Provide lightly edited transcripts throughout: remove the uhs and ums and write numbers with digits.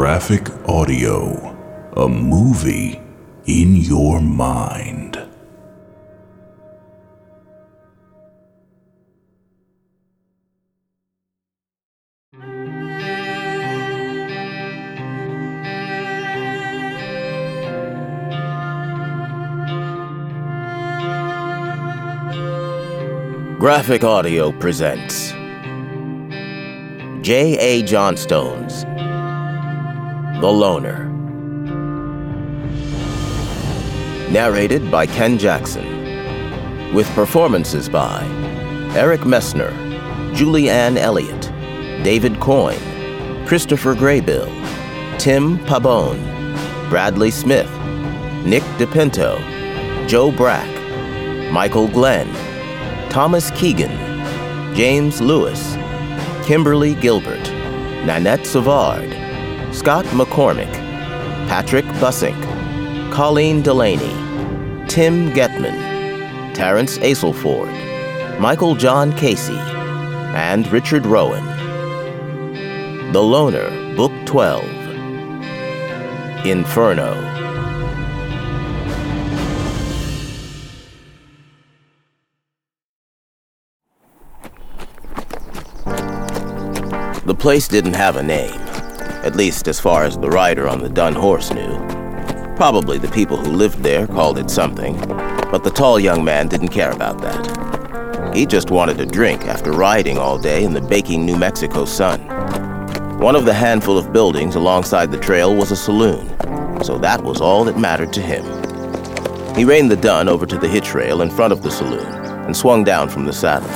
Graphic Audio, a movie in your mind. Graphic Audio presents J.A. Johnstone's The Loner. Narrated by Ken Jackson, with performances by Eric Messner, Julie Ann Elliott, David Coyne, Christopher Graybill, Tim Pabon, Bradley Smith, Nick DePinto, Joe Brack, Michael Glenn, Thomas Keegan, James Lewis, Kimberly Gilbert, Nanette Savard, Scott McCormick, Patrick Bussink, Colleen Delaney, Tim Getman, Terrence Aselford, Michael John Casey, and Richard Rowan. The Loner, Book 12. Inferno. The place didn't have a name, at least as far as the rider on the dun horse knew. Probably the people who lived there called it something, but the tall young man didn't care about that. He just wanted a drink after riding all day in the baking New Mexico sun. One of the handful of buildings alongside the trail was a saloon, so that was all that mattered to him. He reined the dun over to the hitch rail in front of the saloon and swung down from the saddle.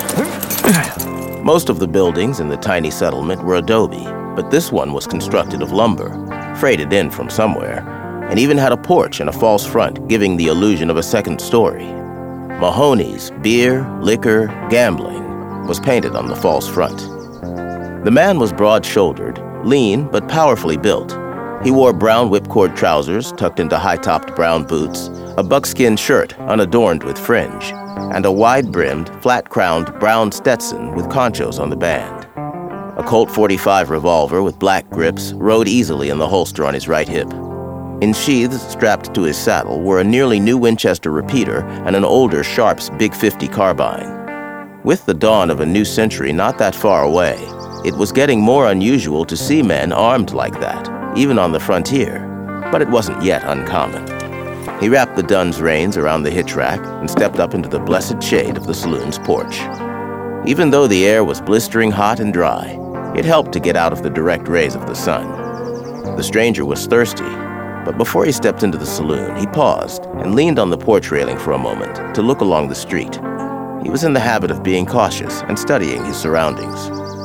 Most of the buildings in the tiny settlement were adobe, but this one was constructed of lumber, freighted in from somewhere, and even had a porch and a false front, giving the illusion of a second story. Mahoney's Beer, Liquor, Gambling was painted on the false front. The man was broad-shouldered, lean, but powerfully built. He wore brown whipcord trousers tucked into high-topped brown boots, a buckskin shirt unadorned with fringe, and a wide-brimmed, flat-crowned brown Stetson with conchos on the band. A Colt 45 revolver with black grips rode easily in the holster on his right hip. In sheaths strapped to his saddle were a nearly new Winchester repeater and an older Sharps Big 50 carbine. With the dawn of a new century not that far away, it was getting more unusual to see men armed like that, even on the frontier, but it wasn't yet uncommon. He wrapped the dun's reins around the hitch rack and stepped up into the blessed shade of the saloon's porch. Even though the air was blistering hot and dry, it helped to get out of the direct rays of the sun. The stranger was thirsty, but before he stepped into the saloon, he paused and leaned on the porch railing for a moment to look along the street. He was in the habit of being cautious and studying his surroundings.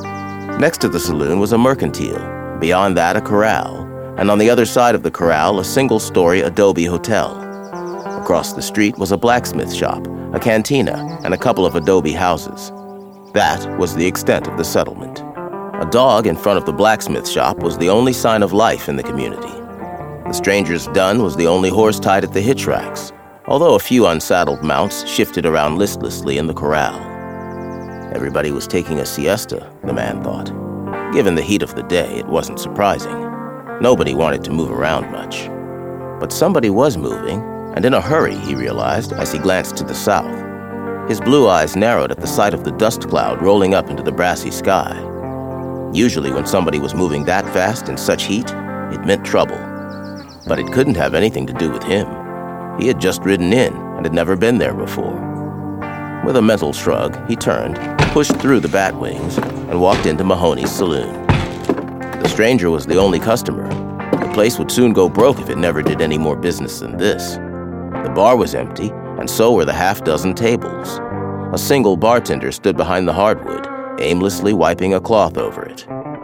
Next to the saloon was a mercantile, beyond that a corral, and on the other side of the corral a single-story adobe hotel. Across the street was a blacksmith shop, a cantina, and a couple of adobe houses. That was the extent of the settlement. A dog in front of the blacksmith shop was the only sign of life in the community. The stranger's dun was the only horse tied at the hitch racks, although a few unsaddled mounts shifted around listlessly in the corral. Everybody was taking a siesta, the man thought. Given the heat of the day, it wasn't surprising. Nobody wanted to move around much. But somebody was moving, and in a hurry, he realized as he glanced to the south. His blue eyes narrowed at the sight of the dust cloud rolling up into the brassy sky. Usually when somebody was moving that fast in such heat, it meant trouble. But it couldn't have anything to do with him. He had just ridden in and had never been there before. With a mental shrug, he turned, pushed through the bat wings, and walked into Mahoney's saloon. The stranger was the only customer. The place would soon go broke if it never did any more business than this. The bar was empty, and so were the half-dozen tables. A single bartender stood behind the hardwood, aimlessly wiping a cloth over it.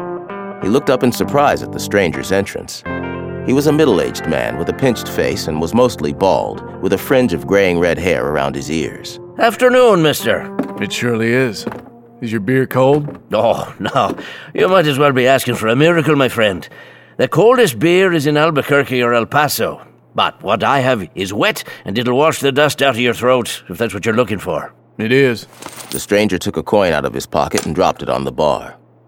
He looked up in surprise at the stranger's entrance. He was a middle-aged man with a pinched face and was mostly bald, with a fringe of graying red hair around his ears. Afternoon, mister. It surely is. Is your beer cold? Oh, no. You might as well be asking for a miracle, my friend. The coldest beer is in Albuquerque or El Paso. But what I have is wet, and it'll wash the dust out of your throat, if that's what you're looking for. It is. The stranger took a coin out of his pocket and dropped it on the bar.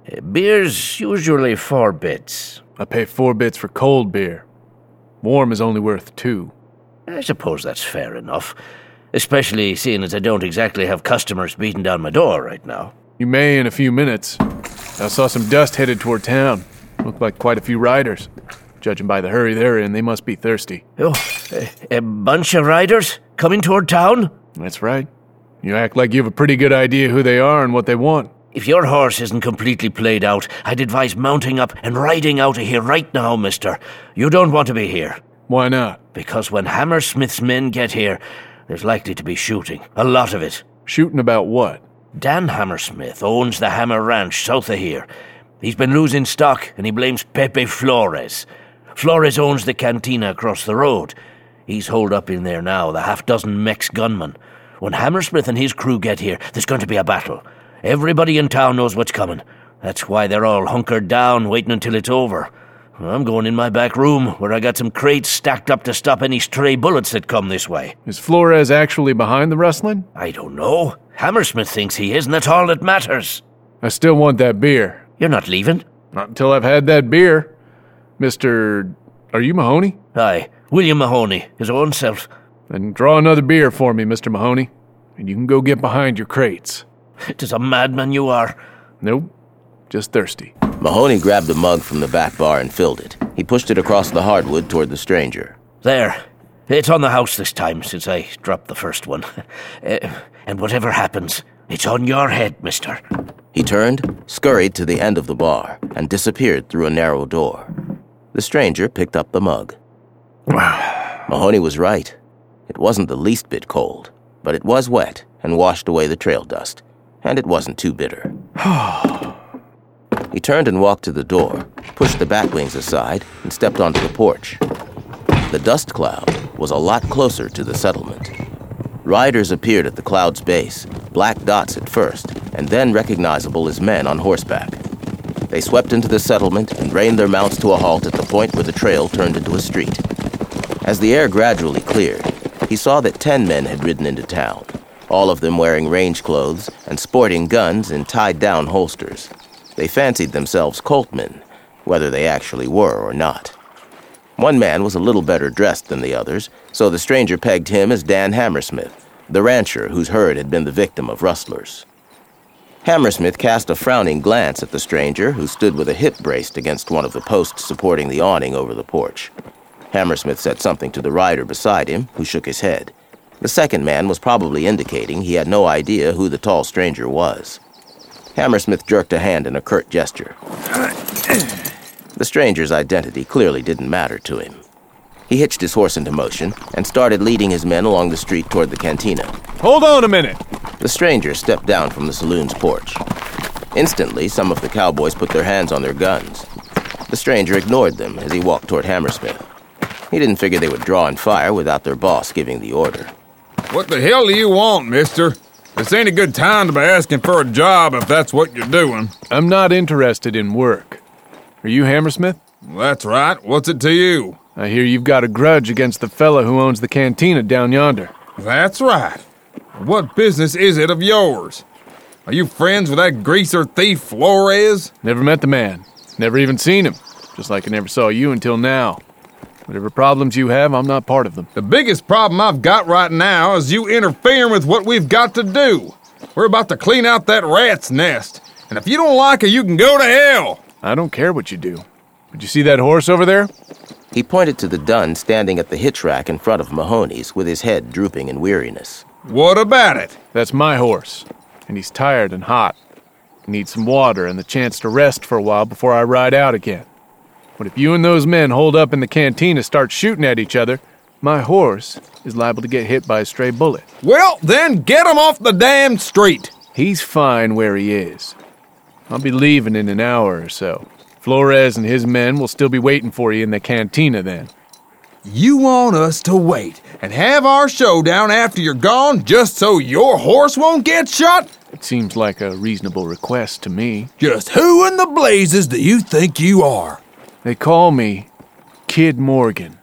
Beer's usually 4 bits. I pay 4 bits for cold beer. Warm is only worth 2. I suppose that's fair enough, especially seeing as I don't exactly have customers beating down my door right now. You may in a few minutes. I saw some dust headed toward town. Looked like quite a few riders. Judging by the hurry they're in, they must be thirsty. Oh, a bunch of riders coming toward town? That's right. You act like you have a pretty good idea who they are and what they want. If your horse isn't completely played out, I'd advise mounting up and riding out of here right now, mister. You don't want to be here. Why not? Because when Hammersmith's men get here, there's likely to be shooting. A lot of it. Shooting about what? Dan Hammersmith owns the Hammer Ranch south of here. He's been losing stock, and he blames Pepe Flores. Flores owns the cantina across the road. He's holed up in there now, the half-dozen Mex gunmen. When Hammersmith and his crew get here, there's going to be a battle. Everybody in town knows what's coming. That's why they're all hunkered down, waiting until it's over. I'm going in my back room, where I got some crates stacked up to stop any stray bullets that come this way. Is Flores actually behind the rustling? I don't know. Hammersmith thinks he is, and that's all that matters. I still want that beer. You're not leaving? Not until I've had that beer. Mr. Are you Mahoney? Aye, William Mahoney, his own self. Then draw another beer for me, Mr. Mahoney, and you can go get behind your crates. 'Tis a madman you are. Nope, just thirsty. Mahoney grabbed a mug from the back bar and filled it. He pushed it across the hardwood toward the stranger. There. It's on the house this time, since I dropped the first one. And whatever happens, it's on your head, mister. He turned, scurried to the end of the bar, and disappeared through a narrow door. The stranger picked up the mug. Mahoney was right. It wasn't the least bit cold, but it was wet and washed away the trail dust, and it wasn't too bitter. He turned and walked to the door, pushed the bat wings aside, and stepped onto the porch. The dust cloud was a lot closer to the settlement. Riders appeared at the cloud's base, black dots at first, and then recognizable as men on horseback. They swept into the settlement and reined their mounts to a halt at the point where the trail turned into a street. As the air gradually cleared, he saw that 10 men had ridden into town, all of them wearing range clothes and sporting guns in tied-down holsters. They fancied themselves Coltmen, whether they actually were or not. One man was a little better dressed than the others, so the stranger pegged him as Dan Hammersmith, the rancher whose herd had been the victim of rustlers. Hammersmith cast a frowning glance at the stranger, who stood with a hip braced against one of the posts supporting the awning over the porch. Hammersmith said something to the rider beside him, who shook his head. The second man was probably indicating he had no idea who the tall stranger was. Hammersmith jerked a hand in a curt gesture. The stranger's identity clearly didn't matter to him. He hitched his horse into motion and started leading his men along the street toward the cantina. Hold on a minute! The stranger stepped down from the saloon's porch. Instantly, some of the cowboys put their hands on their guns. The stranger ignored them as he walked toward Hammersmith. He didn't figure they would draw and fire without their boss giving the order. What the hell do you want, mister? This ain't a good time to be asking for a job if that's what you're doing. I'm not interested in work. Are you Hammersmith? That's right. What's it to you? I hear you've got a grudge against the fella who owns the cantina down yonder. That's right. What business is it of yours? Are you friends with that greaser thief Flores? Never met the man. Never even seen him. Just like I never saw you until now. Whatever problems you have, I'm not part of them. The biggest problem I've got right now is you interfering with what we've got to do. We're about to clean out that rat's nest. And if you don't like it, you can go to hell. I don't care what you do. Did you see that horse over there? He pointed to the dun standing at the hitch rack in front of Mahoney's with his head drooping in weariness. What about it? That's my horse, and he's tired and hot. He needs some water and the chance to rest for a while before I ride out again. But if you and those men hold up in the cantina start shooting at each other, my horse is liable to get hit by a stray bullet. Well, then get him off the damn street. He's fine where he is. I'll be leaving in an hour or so. Flores and his men will still be waiting for you in the cantina then. You want us to wait and have our showdown after you're gone just so your horse won't get shot? It seems like a reasonable request to me. Just who in the blazes do you think you are? They call me Kid Morgan.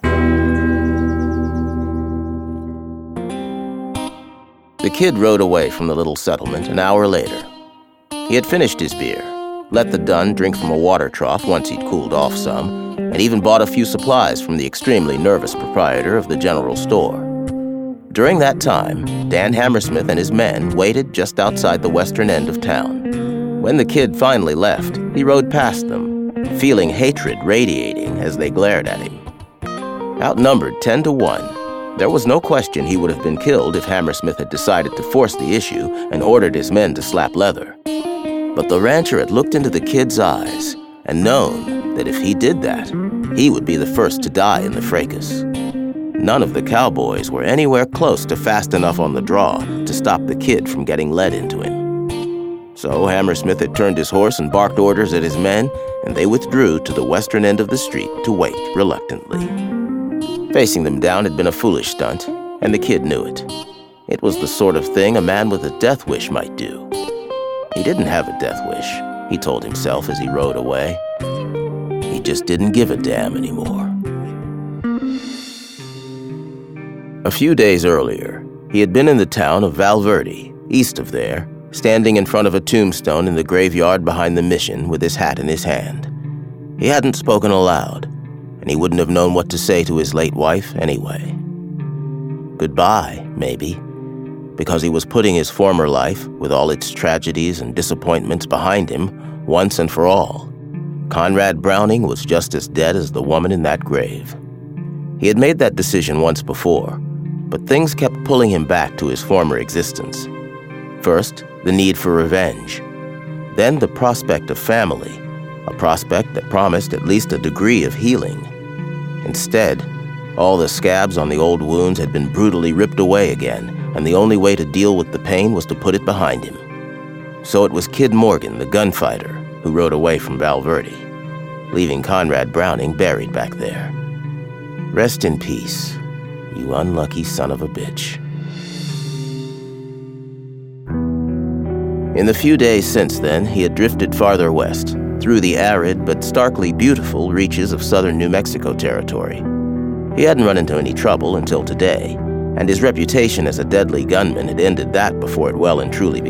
The kid rode away from the little settlement an hour later. He had finished his beer, let the dun drink from a water trough once he'd cooled off some, and even bought a few supplies from the extremely nervous proprietor of the general store. During that time, Dan Hammersmith and his men waited just outside the western end of town. When the kid finally left, he rode past them, feeling hatred radiating as they glared at him. Outnumbered 10-1, there was no question he would have been killed if Hammersmith had decided to force the issue and ordered his men to slap leather. But the rancher had looked into the kid's eyes and known that if he did that, he would be the first to die in the fracas. None of the cowboys were anywhere close to fast enough on the draw to stop the kid from getting lead into him. So Hammersmith had turned his horse and barked orders at his men, and they withdrew to the western end of the street to wait reluctantly. Facing them down had been a foolish stunt, and the kid knew it. It was the sort of thing a man with a death wish might do. He didn't have a death wish, he told himself as he rode away. He just didn't give a damn anymore. A few days earlier, he had been in the town of Val Verde, east of there, standing in front of a tombstone in the graveyard behind the mission with his hat in his hand. He hadn't spoken aloud, and he wouldn't have known what to say to his late wife anyway. Goodbye, maybe, because he was putting his former life, with all its tragedies and disappointments behind him, once and for all. Conrad Browning was just as dead as the woman in that grave. He had made that decision once before, but things kept pulling him back to his former existence. First, the need for revenge. Then the prospect of family, a prospect that promised at least a degree of healing. Instead, all the scabs on the old wounds had been brutally ripped away again, and the only way to deal with the pain was to put it behind him. So it was Kid Morgan, the gunfighter, who rode away from Val Verde, leaving Conrad Browning buried back there. Rest in peace, you unlucky son of a bitch. In the few days since then, he had drifted farther west, through the arid but starkly beautiful reaches of southern New Mexico territory. He hadn't run into any trouble until today, and his reputation as a deadly gunman had ended that before it well and truly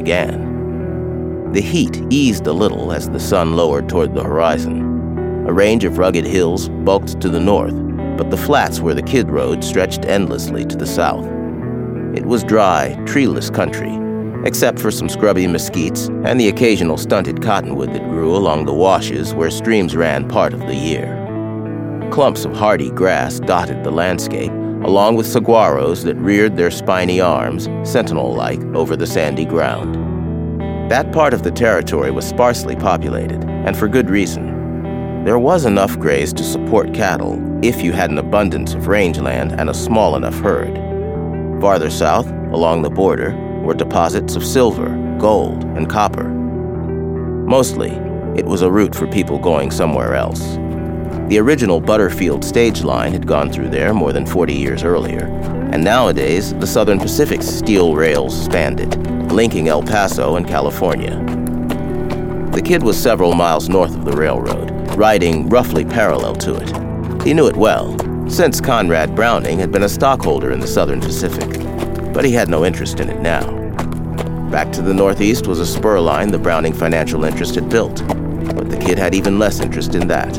began. The heat eased a little as the sun lowered toward the horizon. A range of rugged hills bulked to the north, but the flats where the kid rode stretched endlessly to the south. It was dry, treeless country, except for some scrubby mesquites and the occasional stunted cottonwood that grew along the washes where streams ran part of the year. Clumps of hardy grass dotted the landscape, along with saguaros that reared their spiny arms, sentinel-like, over the sandy ground. That part of the territory was sparsely populated, and for good reason. There was enough graze to support cattle if you had an abundance of rangeland and a small enough herd. Farther south, along the border, were deposits of silver, gold, and copper. Mostly, it was a route for people going somewhere else. The original Butterfield stage line had gone through there more than 40 years earlier, and nowadays the Southern Pacific's steel rails spanned it, linking El Paso and California. The kid was several miles north of the railroad, riding roughly parallel to it. He knew it well, since Conrad Browning had been a stockholder in the Southern Pacific, but he had no interest in it now. Back to the northeast was a spur line the Browning financial interest had built, but the kid had even less interest in that.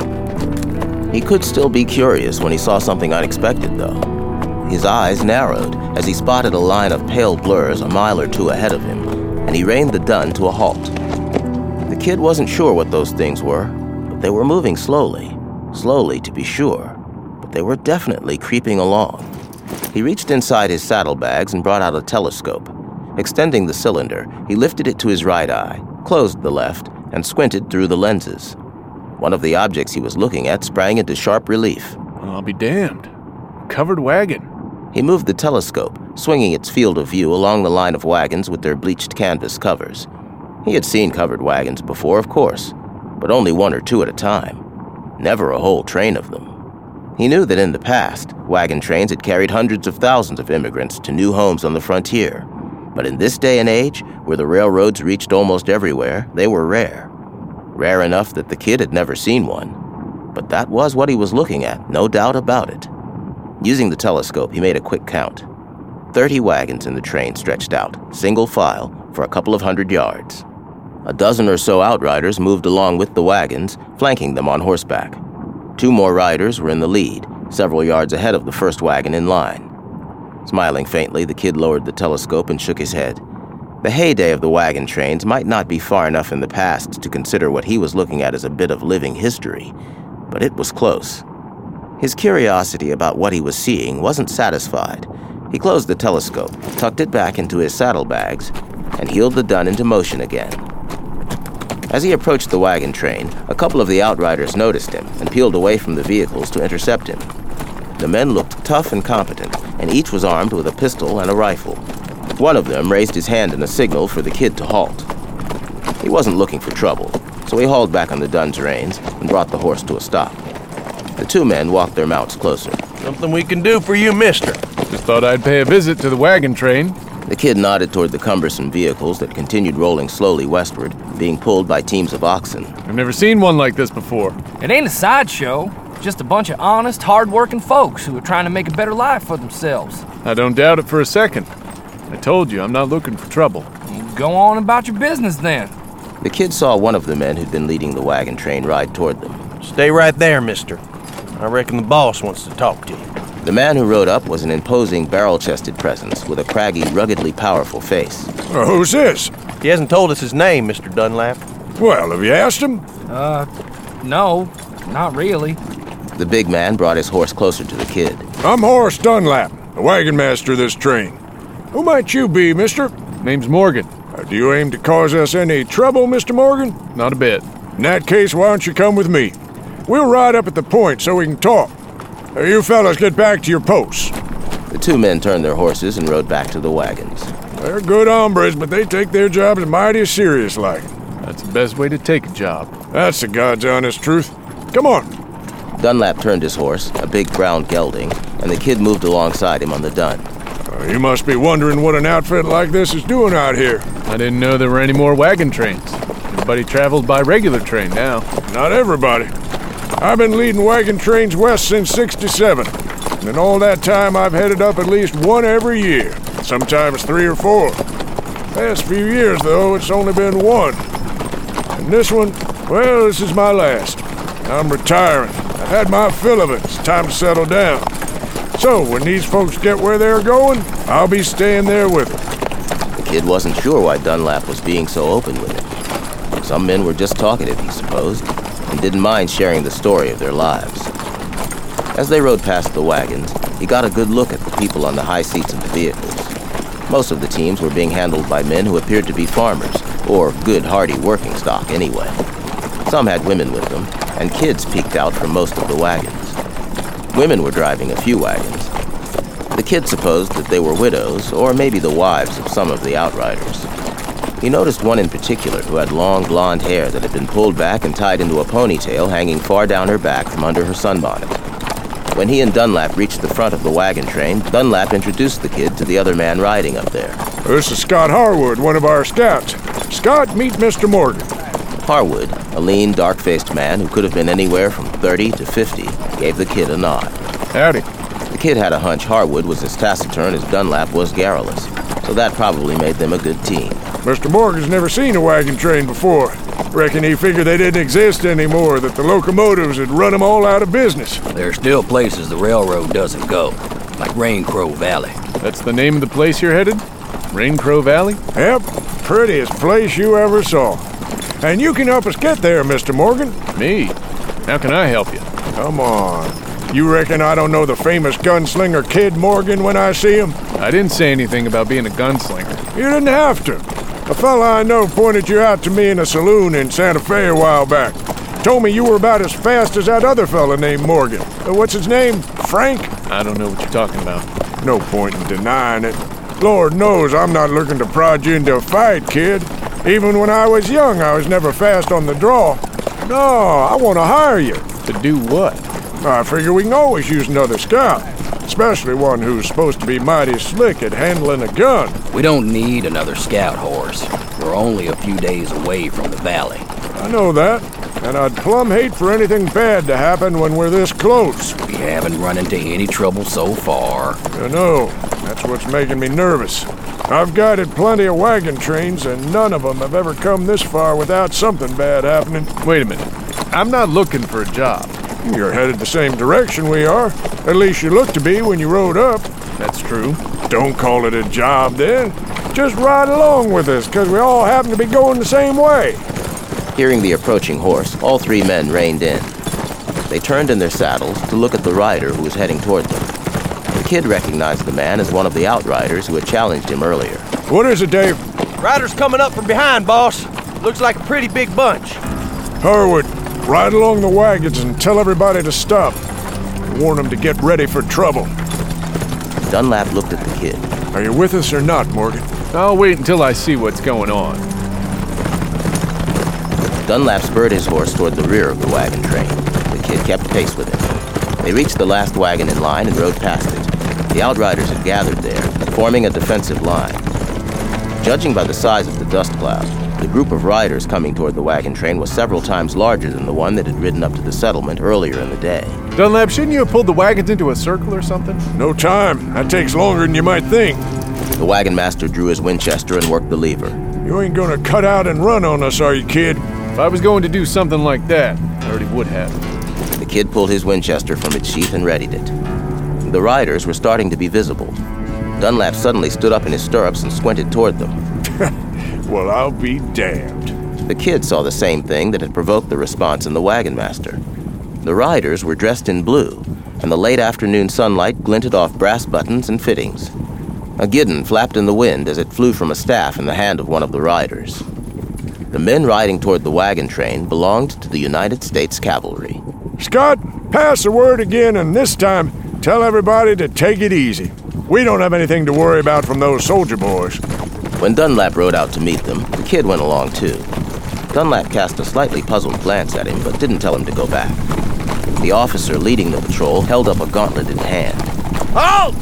He could still be curious when he saw something unexpected, though. His eyes narrowed as he spotted a line of pale blurs a mile or two ahead of him, and he reined the dun to a halt. The kid wasn't sure what those things were, but they were moving slowly. Slowly, to be sure, but they were definitely creeping along. He reached inside his saddlebags and brought out a telescope. Extending the cylinder, he lifted it to his right eye, closed the left, and squinted through the lenses. One of the objects he was looking at sprang into sharp relief. I'll be damned. Covered wagon. He moved the telescope, swinging its field of view along the line of wagons with their bleached canvas covers. He had seen covered wagons before, of course, but only one or two at a time. Never a whole train of them. He knew that in the past, wagon trains had carried hundreds of thousands of immigrants to new homes on the frontier. But in this day and age, where the railroads reached almost everywhere, they were rare. Rare enough that the kid had never seen one. But that was what he was looking at, no doubt about it. Using the telescope, he made a quick count. 30 wagons in the train stretched out, single file, for a couple of 100 yards. A dozen or so outriders moved along with the wagons, flanking them on horseback. 2 more riders were in the lead, several yards ahead of the first wagon in line. Smiling faintly, the kid lowered the telescope and shook his head. The heyday of the wagon trains might not be far enough in the past to consider what he was looking at as a bit of living history, but it was close. His curiosity about what he was seeing wasn't satisfied. He closed the telescope, tucked it back into his saddlebags, and heeled the dun into motion again. As he approached the wagon train, a couple of the outriders noticed him and peeled away from the vehicles to intercept him. The men looked tough and competent, and each was armed with a pistol and a rifle. One of them raised his hand in a signal for the kid to halt. He wasn't looking for trouble, so he hauled back on the dun's reins and brought the horse to a stop. The 2 men walked their mounts closer. Something we can do for you, mister. Just thought I'd pay a visit to the wagon train. The kid nodded toward the cumbersome vehicles that continued rolling slowly westward, being pulled by teams of oxen. I've never seen one like this before. It ain't a sideshow. Just a bunch of honest, hard-working folks who are trying to make a better life for themselves. I don't doubt it for a second. I told you, I'm not looking for trouble. You go on about your business then. The kid saw one of the men who'd been leading the wagon train ride toward them. Stay right there, mister. I reckon the boss wants to talk to you. The man who rode up was an imposing, barrel-chested presence with a craggy, ruggedly powerful face. Who's this? He hasn't told us his name, Mr. Dunlap. Well, have you asked him? No, not really. The big man brought his horse closer to the kid. I'm Horace Dunlap, the wagon master of this train. Who might you be, mister? Name's Morgan. Do you aim to cause us any trouble, Mr. Morgan? Not a bit. In that case, why don't you come with me? We'll ride up at the point so we can talk. You fellas get back to your posts. The 2 men turned their horses and rode back to the wagons. They're good hombres, but they take their jobs mighty serious-like. That's the best way to take a job. That's the God's honest truth. Come on. Dunlap turned his horse, a big brown gelding, and the kid moved alongside him on the dun. You must be wondering what an outfit like this is doing out here. I didn't know there were any more wagon trains. Everybody traveled by regular train now. Not everybody. I've been leading wagon trains west since '67. And in all that time, I've headed up at least one every year. Sometimes 3 or 4. Past few years, though, it's only been 1. And this one, well, this is my last. I'm retiring. I've had my fill of it. It's time to settle down. So, when these folks get where they're going, I'll be staying there with them. The kid wasn't sure why Dunlap was being so open with him. Some men were just talkative, he supposed, and didn't mind sharing the story of their lives. As they rode past the wagons, he got a good look at the people on the high seats of the vehicles. Most of the teams were being handled by men who appeared to be farmers, or good, hardy working stock anyway. Some had women with them, and kids peeked out from most of the wagons. Women were driving a few wagons. The kid supposed that they were widows, or maybe the wives of some of the outriders. He noticed one in particular who had long blonde hair that had been pulled back and tied into a ponytail hanging far down her back from under her sunbonnet. When he and Dunlap reached the front of the wagon train, Dunlap introduced the kid to the other man riding up there. This is Scott Harwood, one of our scouts. Scott, meet Mr. Morgan. Harwood, a lean, dark-faced man who could have been anywhere from 30 to 50, gave the kid a nod. Howdy. The kid had a hunch Harwood was as taciturn as Dunlap was garrulous, so that probably made them a good team. Mr. Morgan's never seen a wagon train before. Reckon he figured they didn't exist anymore, that the locomotives had run them all out of business. There's still places the railroad doesn't go, like Rain Crow Valley. That's the name of the place you're headed? Rain Crow Valley? Yep, prettiest place you ever saw. And you can help us get there, Mr. Morgan. Me? How can I help you? Come on. You reckon I don't know the famous gunslinger Kid Morgan when I see him? I didn't say anything about being a gunslinger. You didn't have to. A fella I know pointed you out to me in a saloon in Santa Fe a while back. Told me you were about as fast as that other fella named Morgan. What's his name? Frank? I don't know what you're talking about. No point in denying it. Lord knows I'm not looking to prod you into a fight, kid. Even when I was young, I was never fast on the draw. No, I want to hire you. To do what? I figure we can always use another scout, especially one who's supposed to be mighty slick at handling a gun. We don't need another scout horse. We're only a few days away from the valley. I know that, and I'd plumb hate for anything bad to happen when we're this close. We haven't run into any trouble so far. I know. That's what's making me nervous. I've guided plenty of wagon trains, and none of them have ever come this far without something bad happening. Wait a minute. I'm not looking for a job. You're headed the same direction we are. At least you looked to be when you rode up. That's true. Don't call it a job, then. Just ride along with us, because we all happen to be going the same way. Hearing the approaching horse, all three men reined in. They turned in their saddles to look at the rider who was heading toward them. The kid recognized the man as one of the outriders who had challenged him earlier. What is it, Dave? Riders coming up from behind, boss. Looks like a pretty big bunch. Harwood, ride along the wagons and tell everybody to stop. Warn them to get ready for trouble. Dunlap looked at the kid. Are you with us or not, Morgan? I'll wait until I see what's going on. Dunlap spurred his horse toward the rear of the wagon train. The kid kept pace with him. They reached the last wagon in line and rode past it. The outriders had gathered there, forming a defensive line. Judging by the size of the dust cloud, the group of riders coming toward the wagon train was several times larger than the one that had ridden up to the settlement earlier in the day. Dunlap, shouldn't you have pulled the wagons into a circle or something? No time. That takes longer than you might think. The wagon master drew his Winchester and worked the lever. You ain't gonna cut out and run on us, are you, kid? If I was going to do something like that, I already would have. The kid pulled his Winchester from its sheath and readied it. The riders were starting to be visible. Dunlap suddenly stood up in his stirrups and squinted toward them. Well, I'll be damned. The kid saw the same thing that had provoked the response in the wagon master. The riders were dressed in blue, and the late afternoon sunlight glinted off brass buttons and fittings. A guidon flapped in the wind as it flew from a staff in the hand of one of the riders. The men riding toward the wagon train belonged to the United States Cavalry. Scott, pass the word again, and this time, tell everybody to take it easy. We don't have anything to worry about from those soldier boys. When Dunlap rode out to meet them, the kid went along too. Dunlap cast a slightly puzzled glance at him, but didn't tell him to go back. The officer leading the patrol held up a gauntleted hand. Halt!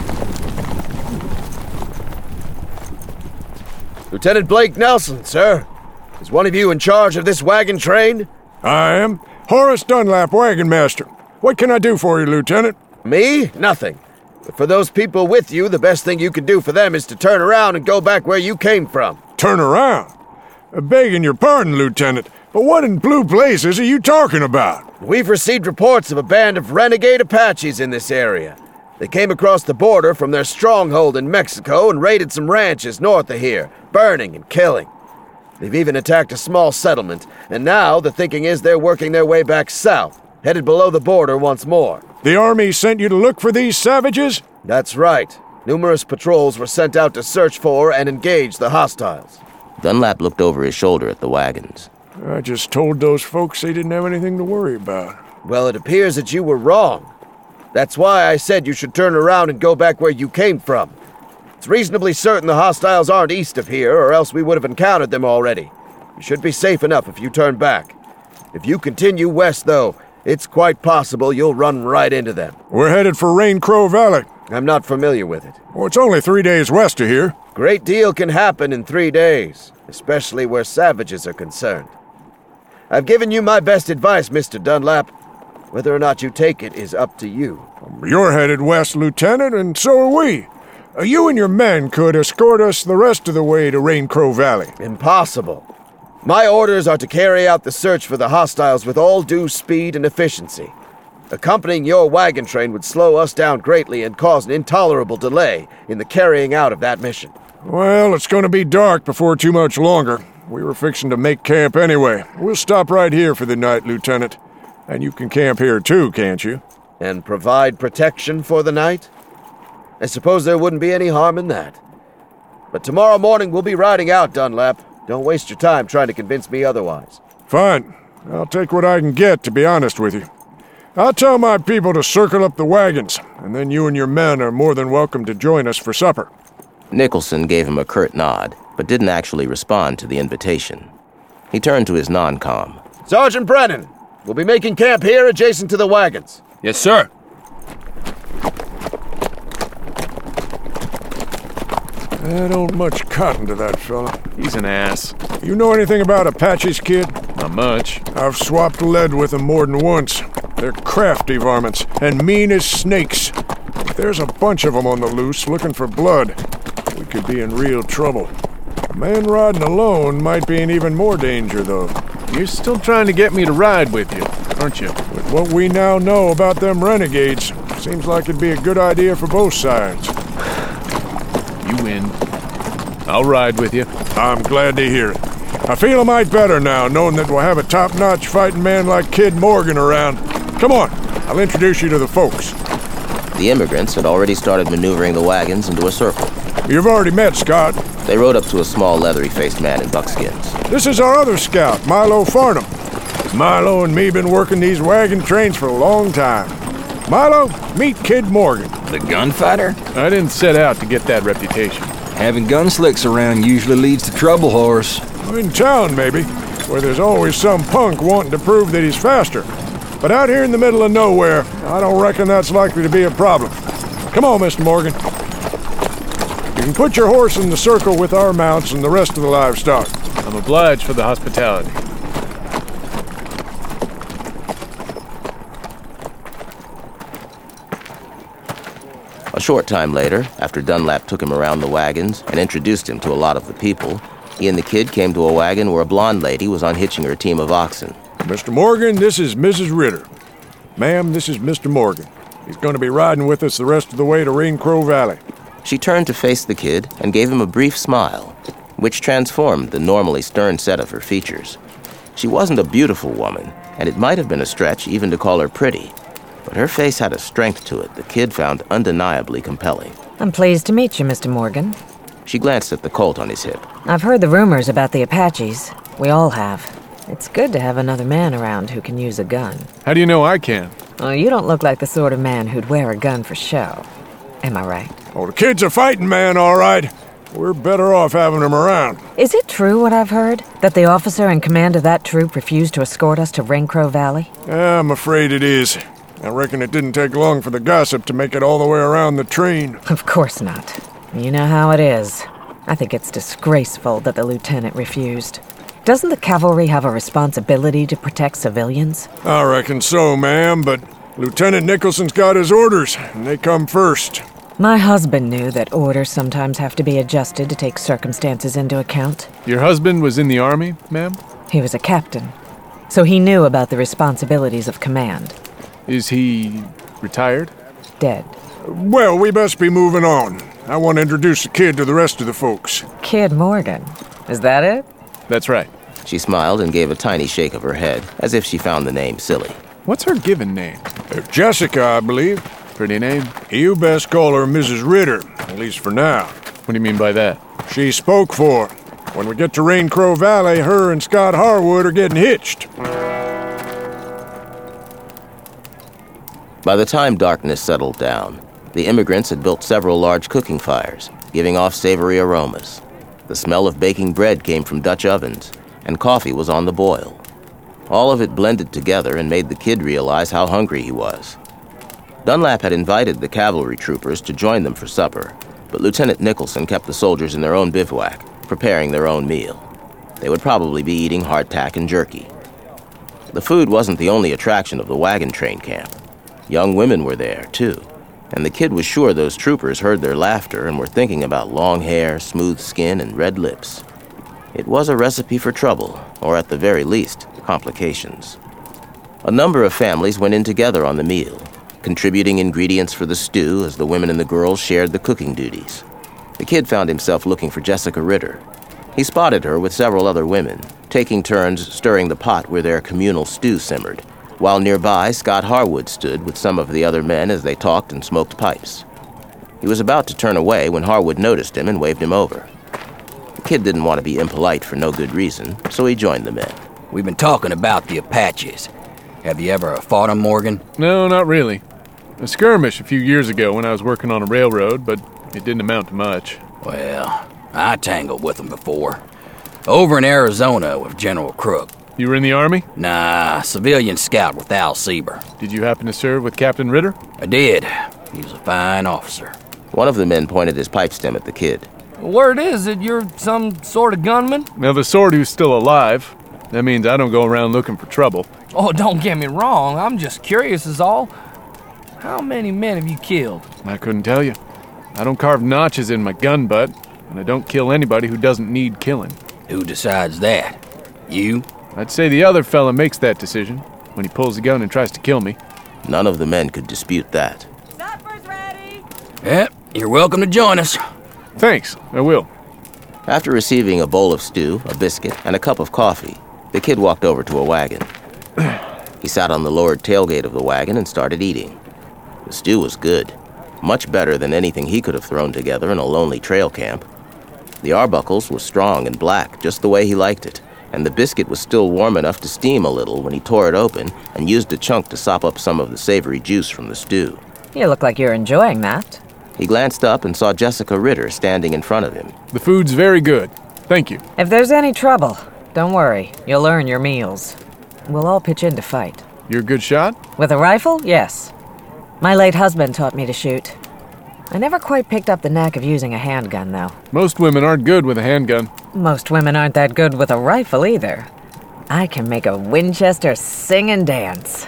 Lieutenant Blake Nelson, sir. Is one of you in charge of this wagon train? I am. Horace Dunlap, wagon master. What can I do for you, Lieutenant? Me? Nothing. But for those people with you, the best thing you can do for them is to turn around and go back where you came from. Turn around? Begging your pardon, Lieutenant, but what in blue blazes are you talking about? We've received reports of a band of renegade Apaches in this area. They came across the border from their stronghold in Mexico and raided some ranches north of here, burning and killing. They've even attacked a small settlement, and now the thinking is they're working their way back south, headed below the border once more. The Army sent you to look for these savages? That's right. Numerous patrols were sent out to search for and engage the hostiles. Dunlap looked over his shoulder at the wagons. I just told those folks they didn't have anything to worry about. Well, it appears that you were wrong. That's why I said you should turn around and go back where you came from. It's reasonably certain the hostiles aren't east of here, or else we would have encountered them already. You should be safe enough if you turn back. If you continue west, though, it's quite possible you'll run right into them. We're headed for Rain Crow Valley. I'm not familiar with it. Well, it's only 3 days west of here. Great deal can happen in 3 days, especially where savages are concerned. I've given you my best advice, Mr. Dunlap. Whether or not you take it is up to you. You're headed west, Lieutenant, and so are we. You and your men could escort us the rest of the way to Rain Crow Valley. Impossible. My orders are to carry out the search for the hostiles with all due speed and efficiency. Accompanying your wagon train would slow us down greatly and cause an intolerable delay in the carrying out of that mission. Well, it's going to be dark before too much longer. We were fixing to make camp anyway. We'll stop right here for the night, Lieutenant. And you can camp here too, can't you? And provide protection for the night? I suppose there wouldn't be any harm in that. But tomorrow morning we'll be riding out, Dunlap. Don't waste your time trying to convince me otherwise. Fine. I'll take what I can get, to be honest with you. I'll tell my people to circle up the wagons, and then you and your men are more than welcome to join us for supper. Nicholson gave him a curt nod, but didn't actually respond to the invitation. He turned to his non-com. Sergeant Brennan, we'll be making camp here adjacent to the wagons. Yes, sir. I don't much cotton to that fella. He's an ass. You know anything about Apaches, kid? Not much. I've swapped lead with them more than once. They're crafty varmints, and mean as snakes. There's a bunch of them on the loose looking for blood. We could be in real trouble. A man riding alone might be in even more danger, though. You're still trying to get me to ride with you, aren't you? With what we now know about them renegades, seems like it'd be a good idea for both sides. You win. I'll ride with you. I'm glad to hear it. I feel a mite better now, knowing that we'll have a top-notch fighting man like Kid Morgan around. Come on, I'll introduce you to the folks. The immigrants had already started maneuvering the wagons into a circle. You've already met Scott. They rode up to a small, leathery-faced man in buckskins. This is our other scout, Milo Farnham. Milo and me been working these wagon trains for a long time. Milo, meet Kid Morgan. The gunfighter? I didn't set out to get that reputation. Having gunslicks around usually leads to trouble, Horace. In town, maybe, where there's always some punk wanting to prove that he's faster. But out here in the middle of nowhere, I don't reckon that's likely to be a problem. Come on, Mr. Morgan. You can put your horse in the circle with our mounts and the rest of the livestock. I'm obliged for the hospitality. A short time later, after Dunlap took him around the wagons and introduced him to a lot of the people, he and the kid came to a wagon where a blonde lady was unhitching her team of oxen. Mr. Morgan, this is Mrs. Ritter. Ma'am, this is Mr. Morgan. He's going to be riding with us the rest of the way to Rain Crow Valley. She turned to face the kid and gave him a brief smile, which transformed the normally stern set of her features. She wasn't a beautiful woman, and it might have been a stretch even to call her pretty, but her face had a strength to it the kid found undeniably compelling. I'm pleased to meet you, Mr. Morgan. She glanced at the Colt on his hip. I've heard the rumors about the Apaches. We all have. It's good to have another man around who can use a gun. How do you know I can? Well, you don't look like the sort of man who'd wear a gun for show. Am I right? Oh, the kid's a fighting man, all right. We're better off having him around. Is it true what I've heard? That the officer in command of that troop refused to escort us to Rain Crow Valley? I'm afraid it is. I reckon it didn't take long for the gossip to make it all the way around the train. Of course not. You know how it is. I think it's disgraceful that the lieutenant refused. Doesn't the cavalry have a responsibility to protect civilians? I reckon so, ma'am, but Lieutenant Nicholson's got his orders, and they come first. My husband knew that orders sometimes have to be adjusted to take circumstances into account. Your husband was in the army, ma'am? He was a captain, so he knew about the responsibilities of command. Is he retired? Dead. Well, we best be moving on. I want to introduce the kid to the rest of the folks. Kid Morgan. Is that it? That's right. She smiled and gave a tiny shake of her head, as if she found the name silly. What's her given name? Jessica, I believe. Pretty name. You best call her Mrs. Ritter, at least for now. What do you mean by that? She spoke for her. When we get to Rain Crow Valley, her and Scott Harwood are getting hitched. By the time darkness settled down, the immigrants had built several large cooking fires, giving off savory aromas. The smell of baking bread came from Dutch ovens, and coffee was on the boil. All of it blended together and made the kid realize how hungry he was. Dunlap had invited the cavalry troopers to join them for supper, but Lieutenant Nicholson kept the soldiers in their own bivouac, preparing their own meal. They would probably be eating hardtack and jerky. The food wasn't the only attraction of the wagon train camp. Young women were there, too, and the kid was sure those troopers heard their laughter and were thinking about long hair, smooth skin, and red lips. It was a recipe for trouble, or at the very least, complications. A number of families went in together on the meal, contributing ingredients for the stew as the women and the girls shared the cooking duties. The kid found himself looking for Jessica Ritter. He spotted her with several other women, taking turns stirring the pot where their communal stew simmered, while nearby Scott Harwood stood with some of the other men as they talked and smoked pipes. He was about to turn away when Harwood noticed him and waved him over. The kid didn't want to be impolite for no good reason, so he joined the men. We've been talking about the Apaches. Have you ever fought them, Morgan? No, not really. A skirmish a few years ago when I was working on a railroad, but it didn't amount to much. Well, I tangled with them before. Over in Arizona with General Crook. You were in the Army? Nah, civilian scout with Al Sieber. Did you happen to serve with Captain Ritter? I did. He was a fine officer. One of the men pointed his pipe stem at the kid. Word is that you're some sort of gunman? Now, the sort who's still alive. That means I don't go around looking for trouble. Oh, don't get me wrong. I'm just curious is all. How many men have you killed? I couldn't tell you. I don't carve notches in my gun butt. and I don't kill anybody who doesn't need killing. Who decides that? You? I'd say the other fella makes that decision when he pulls a gun and tries to kill me. None of the men could dispute that. Supper's ready! Yeah, you're welcome to join us. Thanks, I will. After receiving a bowl of stew, a biscuit, and a cup of coffee, the kid walked over to a wagon. He sat on the lowered tailgate of the wagon and started eating. The stew was good, much better than anything he could have thrown together in a lonely trail camp. The arbuckles were strong and black, just the way he liked it, and the biscuit was still warm enough to steam a little when he tore it open and used a chunk to sop up some of the savory juice from the stew. You look like you're enjoying that. He glanced up and saw Jessica Ritter standing in front of him. The food's very good. Thank you. If there's any trouble, don't worry. You'll earn your meals. We'll all pitch in to fight. You're a good shot? With a rifle? Yes. My late husband taught me to shoot. I never quite picked up the knack of using a handgun, though. Most women aren't good with a handgun. Most women aren't that good with a rifle, either. I can make a Winchester sing and dance.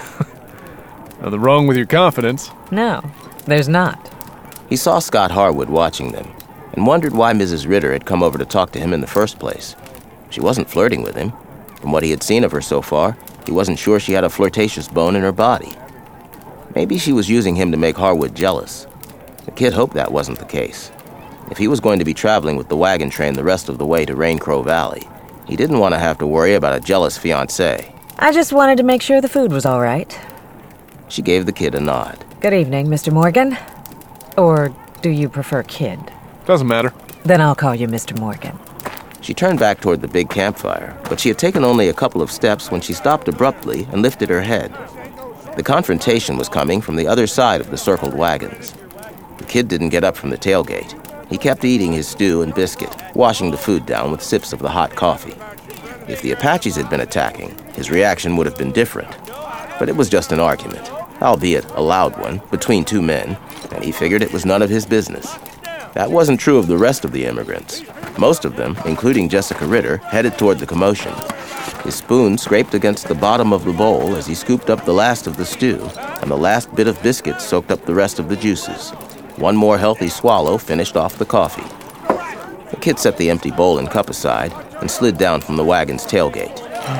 Nothing wrong with your confidence. No, there's not. He saw Scott Harwood watching them and wondered why Mrs. Ritter had come over to talk to him in the first place. She wasn't flirting with him. From what he had seen of her so far, he wasn't sure she had a flirtatious bone in her body. Maybe she was using him to make Harwood jealous. The kid hoped that wasn't the case. If he was going to be traveling with the wagon train the rest of the way to Rain Crow Valley, he didn't want to have to worry about a jealous fiancé. I just wanted to make sure the food was all right. She gave the kid a nod. Good evening, Mr. Morgan. Or do you prefer Kid? Doesn't matter. Then I'll call you Mr. Morgan. She turned back toward the big campfire, but she had taken only a couple of steps when she stopped abruptly and lifted her head. The confrontation was coming from the other side of the circled wagons. The kid didn't get up from the tailgate. He kept eating his stew and biscuit, washing the food down with sips of the hot coffee. If the Apaches had been attacking, his reaction would have been different. But it was just an argument, albeit a loud one, between two men, and he figured it was none of his business. That wasn't true of the rest of the immigrants. Most of them, including Jessica Ritter, headed toward the commotion. His spoon scraped against the bottom of the bowl as he scooped up the last of the stew, and the last bit of biscuit soaked up the rest of the juices. One more healthy swallow finished off the coffee. The kid set the empty bowl and cup aside and slid down from the wagon's tailgate.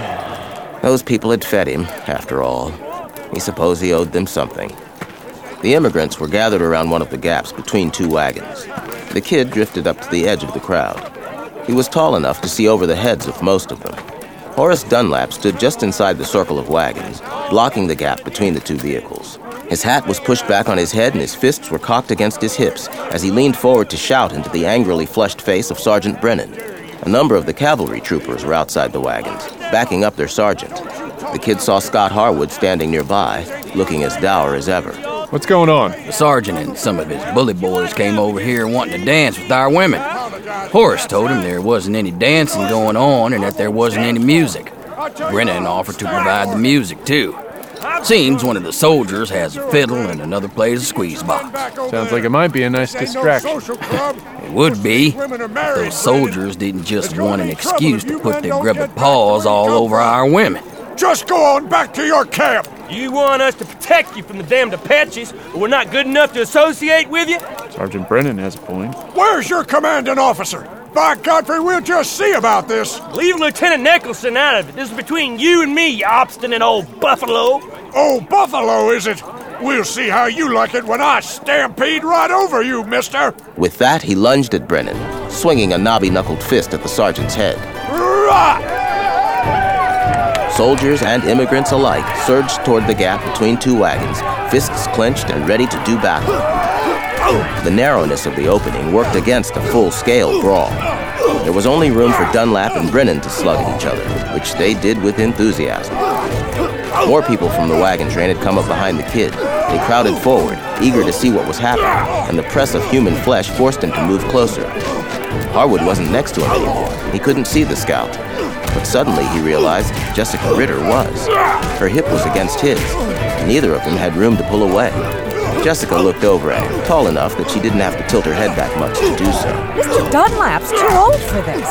Those people had fed him, after all. He supposed he owed them something. The immigrants were gathered around one of the gaps between two wagons. The kid drifted up to the edge of the crowd. He was tall enough to see over the heads of most of them. Horace Dunlap stood just inside the circle of wagons, blocking the gap between the two vehicles. His hat was pushed back on his head and his fists were cocked against his hips as he leaned forward to shout into the angrily flushed face of Sergeant Brennan. A number of the cavalry troopers were outside the wagons, backing up their sergeant. The kid saw Scott Harwood standing nearby, looking as dour as ever. What's going on? The sergeant and some of his bully boys came over here wanting to dance with our women. Horace told him there wasn't any dancing going on and that there wasn't any music. Brennan offered to provide the music, too. Seems one of the soldiers has a fiddle and another plays a squeeze box. Sounds like it might be a nice distraction. It would be, if those soldiers didn't just want an excuse to put their grubby paws all over our women. Just go on back to your camp. You want us to protect you from the damned Apaches, but we're not good enough to associate with you? Sergeant Brennan has a point. Where's your commanding officer? By Godfrey, we'll just see about this. Leave Lieutenant Nicholson out of it. This is between you and me, you obstinate old buffalo. Oh, buffalo, is it? We'll see how you like it when I stampede right over you, mister. With that, he lunged at Brennan, swinging a knobby-knuckled fist at the sergeant's head. Right! Soldiers and immigrants alike surged toward the gap between two wagons, fists clenched and ready to do battle. The narrowness of the opening worked against a full-scale brawl. There was only room for Dunlap and Brennan to slug at each other, which they did with enthusiasm. More people from the wagon train had come up behind the kid. They crowded forward, eager to see what was happening, and the press of human flesh forced him to move closer. Harwood wasn't next to him anymore. He couldn't see the scout. But suddenly he realized Jessica Ritter was. Her hip was against his. Neither of them had room to pull away. Jessica looked over at him, tall enough that she didn't have to tilt her head back much to do so. Mr. Dunlap's too old for this.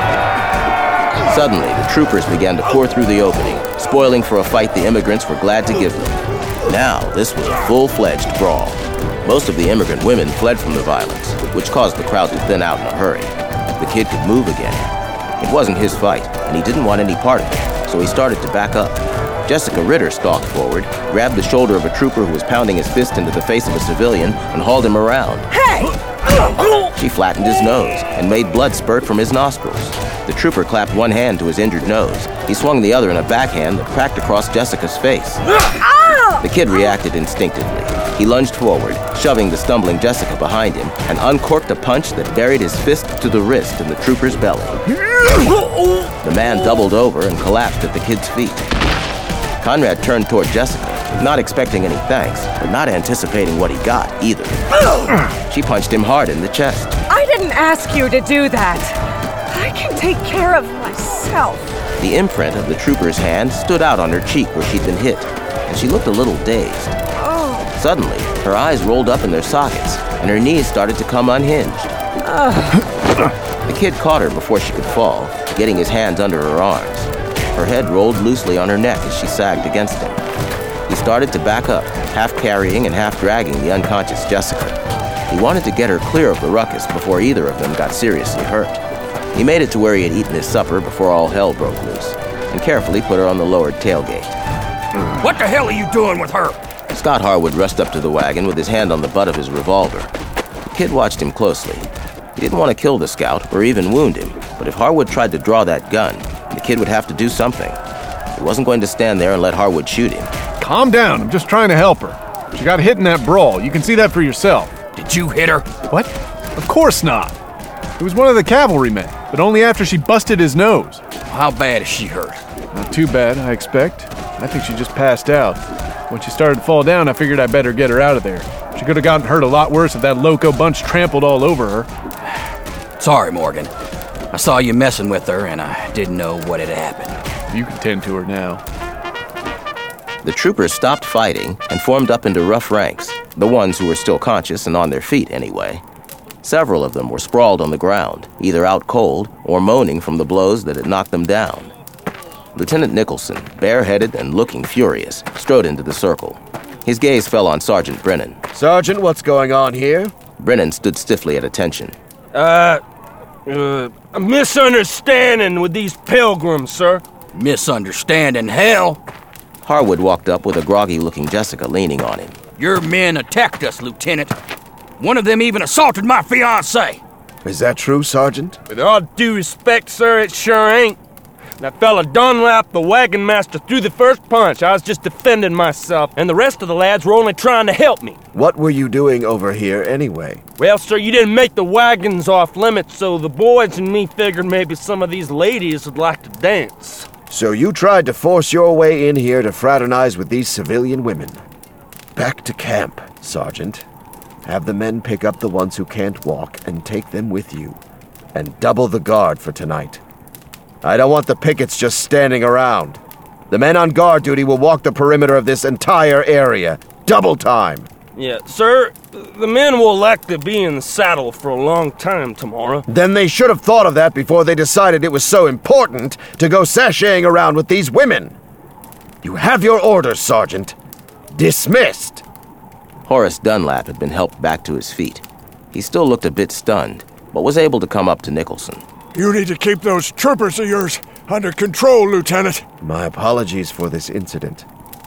Suddenly, the troopers began to pour through the opening, spoiling for a fight the immigrants were glad to give them. Now, this was a full-fledged brawl. Most of the immigrant women fled from the violence, which caused the crowd to thin out in a hurry. The kid could move again. It wasn't his fight, and he didn't want any part of it, so he started to back up. Jessica Ritter stalked forward, grabbed the shoulder of a trooper who was pounding his fist into the face of a civilian, and hauled him around. Hey! She flattened his nose and made blood spurt from his nostrils. The trooper clapped one hand to his injured nose. He swung the other in a backhand that cracked across Jessica's face. The kid reacted instinctively. He lunged forward, shoving the stumbling Jessica behind him, and uncorked a punch that buried his fist to the wrist in the trooper's belly. The man doubled over and collapsed at the kid's feet. Conrad turned toward Jessica, not expecting any thanks, but not anticipating what he got either. She punched him hard in the chest. I didn't ask you to do that. I can take care of myself. The imprint of the trooper's hand stood out on her cheek where she'd been hit, and she looked a little dazed. Suddenly, her eyes rolled up in their sockets, and her knees started to come unhinged. The kid caught her before she could fall, getting his hands under her arms. Her head rolled loosely on her neck as she sagged against him. He started to back up, half carrying and half dragging the unconscious Jessica. He wanted to get her clear of the ruckus before either of them got seriously hurt. He made it to where he had eaten his supper before all hell broke loose, and carefully put her on the lowered tailgate. What the hell are you doing with her? Scott Harwood rushed up to the wagon with his hand on the butt of his revolver. The kid watched him closely. He didn't want to kill the scout or even wound him, but if Harwood tried to draw that gun, the kid would have to do something. He wasn't going to stand there and let Harwood shoot him. Calm down, I'm just trying to help her. She got hit in that brawl, you can see that for yourself. Did you hit her? What? Of course not. It was one of the cavalrymen, but only after she busted his nose. How bad is she hurt? Not too bad, I expect. I think she just passed out. When she started to fall down, I figured I'd better get her out of there. She could have gotten hurt a lot worse if that loco bunch trampled all over her. Sorry, Morgan. I saw you messing with her, and I didn't know what had happened. You can tend to her now. The troopers stopped fighting and formed up into rough ranks, the ones who were still conscious and on their feet anyway. Several of them were sprawled on the ground, either out cold or moaning from the blows that had knocked them down. Lieutenant Nicholson, bareheaded and looking furious, strode into the circle. His gaze fell on Sergeant Brennan. Sergeant, what's going on here? Brennan stood stiffly at attention. A misunderstanding with these pilgrims, sir. Misunderstanding, hell? Harwood walked up with a groggy-looking Jessica leaning on him. Your men attacked us, Lieutenant. One of them even assaulted my fiancée. Is that true, Sergeant? With all due respect, sir, it sure ain't. That fella Dunlap, the wagon master, threw the first punch. I was just defending myself, and the rest of the lads were only trying to help me. What were you doing over here anyway? Well, sir, you didn't make the wagons off limits, so the boys and me figured maybe some of these ladies would like to dance. So you tried to force your way in here to fraternize with these civilian women. Back to camp, Sergeant. Have the men pick up the ones who can't walk and take them with you. And double the guard for tonight. I don't want the pickets just standing around. The men on guard duty will walk the perimeter of this entire area. Double time. Yeah, sir, the men will likely be in the saddle for a long time tomorrow. Then they should have thought of that before they decided it was so important to go sashaying around with these women. You have your orders, Sergeant. Dismissed. Horace Dunlap had been helped back to his feet. He still looked a bit stunned, but was able to come up to Nicholson. You need to keep those troopers of yours under control, Lieutenant. My apologies for this incident.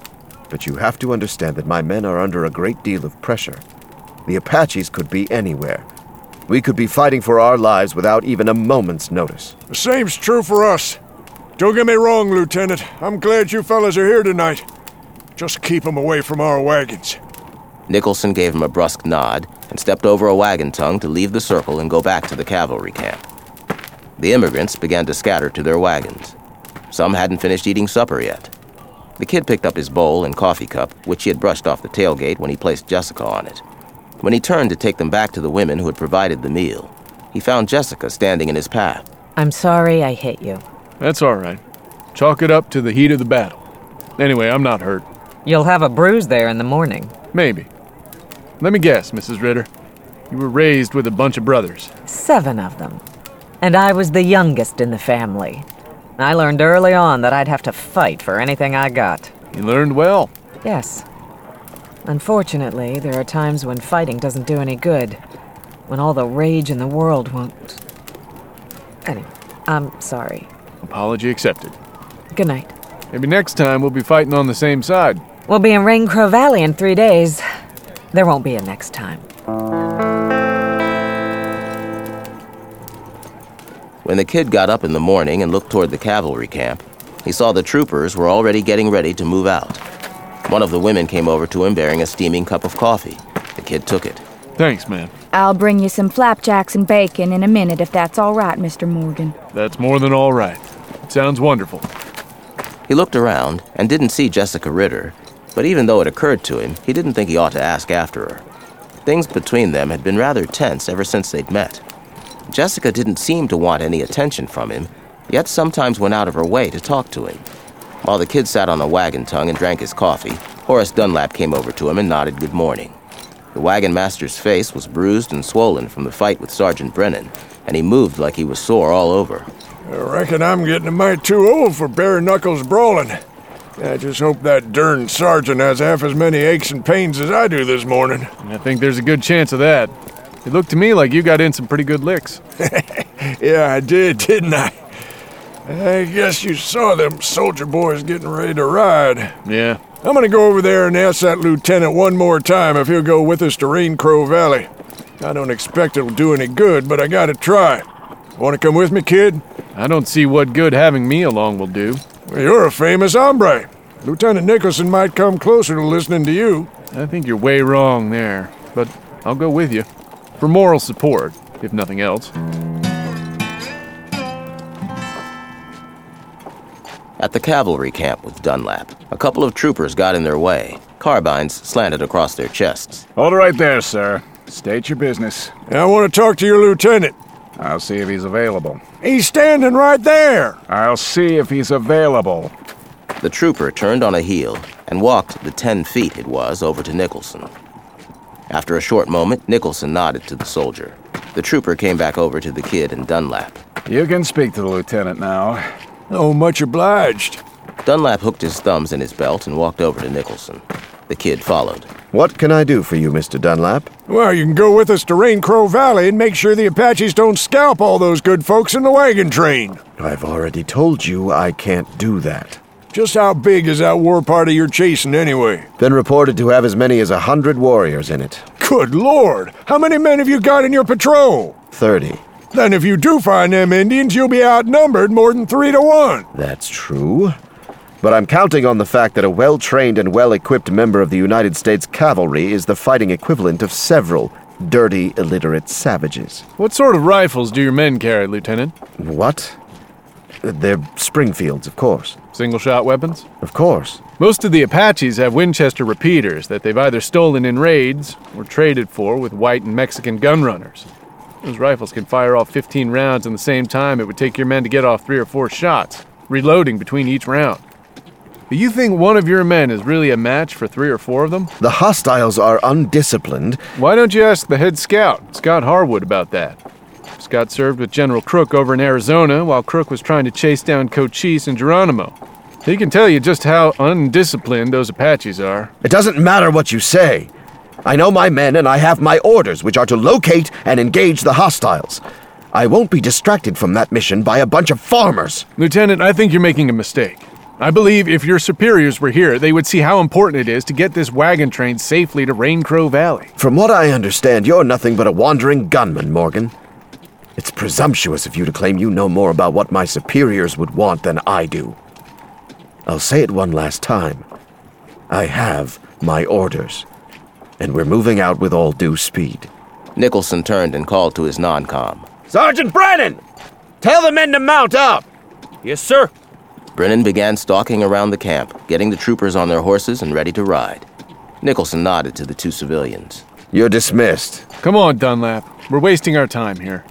But you have to understand that my men are under a great deal of pressure. The Apaches could be anywhere. We could be fighting for our lives without even a moment's notice. The same's true for us. Don't get me wrong, Lieutenant. I'm glad you fellas are here tonight. Just keep them away from our wagons. Nicholson gave him a brusque nod and stepped over a wagon tongue to leave the circle and go back to the cavalry camp. The immigrants began to scatter to their wagons. Some hadn't finished eating supper yet. The kid picked up his bowl and coffee cup, which he had brushed off the tailgate when he placed Jessica on it. When he turned to take them back to the women who had provided the meal, he found Jessica standing in his path. I'm sorry I hit you. That's all right. Chalk it up to the heat of the battle. Anyway, I'm not hurt. You'll have a bruise there in the morning. Maybe. Let me guess, Mrs. Ritter. You were raised with a bunch of brothers. 7 of them. And I was the youngest in the family. I learned early on that I'd have to fight for anything I got. You learned well. Yes. Unfortunately, there are times when fighting doesn't do any good. When all the rage in the world won't... Anyway, I'm sorry. Apology accepted. Good night. Maybe next time we'll be fighting on the same side. We'll be in Raincrow Valley in 3 days. There won't be a next time. When the kid got up in the morning and looked toward the cavalry camp, he saw the troopers were already getting ready to move out. One of the women came over to him bearing a steaming cup of coffee. The kid took it. Thanks, man. I'll bring you some flapjacks and bacon in a minute if that's all right, Mr. Morgan. That's more than all right. It sounds wonderful. He looked around and didn't see Jessica Ritter, but even though it occurred to him, he didn't think he ought to ask after her. Things between them had been rather tense ever since they'd met. Jessica didn't seem to want any attention from him, yet sometimes went out of her way to talk to him. While the kid sat on a wagon tongue and drank his coffee, Horace Dunlap came over to him and nodded good morning. The wagon master's face was bruised and swollen from the fight with Sergeant Brennan, and he moved like he was sore all over. I reckon I'm getting a mite too old for bare-knuckles brawling. I just hope that darn sergeant has half as many aches and pains as I do this morning. I think there's a good chance of that. It looked to me like you got in some pretty good licks. Yeah, I did, didn't I? I guess you saw them soldier boys getting ready to ride. Yeah. I'm gonna go over there and ask that lieutenant one more time if he'll go with us to Raincrow Valley. I don't expect it'll do any good, but I gotta try. Want to come with me, kid? I don't see what good having me along will do. Well, you're a famous hombre. Lieutenant Nicholson might come closer to listening to you. I think you're way wrong there, but I'll go with you. For moral support, if nothing else. At the cavalry camp with Dunlap, a couple of troopers got in their way. Carbines slanted across their chests. Hold it right there, sir. State your business. I want to talk to your lieutenant. I'll see if he's available. He's standing right there. I'll see if he's available. The trooper turned on a heel and walked the 10 feet it was over to Nicholson. After a short moment, Nicholson nodded to the soldier. The trooper came back over to the kid and Dunlap. You can speak to the lieutenant now. Oh, much obliged. Dunlap hooked his thumbs in his belt and walked over to Nicholson. The kid followed. What can I do for you, Mr. Dunlap? Well, you can go with us to Raincrow Valley and make sure the Apaches don't scalp all those good folks in the wagon train. I've already told you I can't do that. Just how big is that war party you're chasing anyway? Been reported to have as many as 100 warriors in it. Good Lord! How many men have you got in your patrol? 30. Then if you do find them Indians, you'll be outnumbered more than 3 to 1. That's true. But I'm counting on the fact that a well-trained and well-equipped member of the United States Cavalry is the fighting equivalent of several dirty, illiterate savages. What sort of rifles do your men carry, Lieutenant? What? They're Springfields, of course. Single-shot weapons? Of course. Most of the Apaches have Winchester repeaters that they've either stolen in raids or traded for with white and Mexican gun runners. Those rifles can fire off 15 rounds in the same time it would take your men to get off 3 or 4 shots, reloading between each round. Do you think one of your men is really a match for 3 or 4 of them? The hostiles are undisciplined. Why don't you ask the head scout, Scott Harwood, about that? Scott served with General Crook over in Arizona while Crook was trying to chase down Cochise and Geronimo. He can tell you just how undisciplined those Apaches are. It doesn't matter what you say. I know my men and I have my orders, which are to locate and engage the hostiles. I won't be distracted from that mission by a bunch of farmers. Lieutenant, I think you're making a mistake. I believe if your superiors were here, they would see how important it is to get this wagon train safely to Raincrow Valley. From what I understand, you're nothing but a wandering gunman, Morgan. It's presumptuous of you to claim you know more about what my superiors would want than I do. I'll say it one last time. I have my orders, and we're moving out with all due speed. Nicholson turned and called to his non-com. Sergeant Brennan! Tell the men to mount up! Yes, sir. Brennan began stalking around the camp, getting the troopers on their horses and ready to ride. Nicholson nodded to the 2 civilians. You're dismissed. Come on, Dunlap. We're wasting our time here.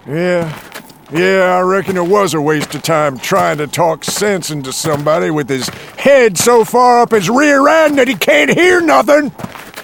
Yeah, I reckon it was a waste of time trying to talk sense into somebody with his head so far up his rear end that he can't hear nothing.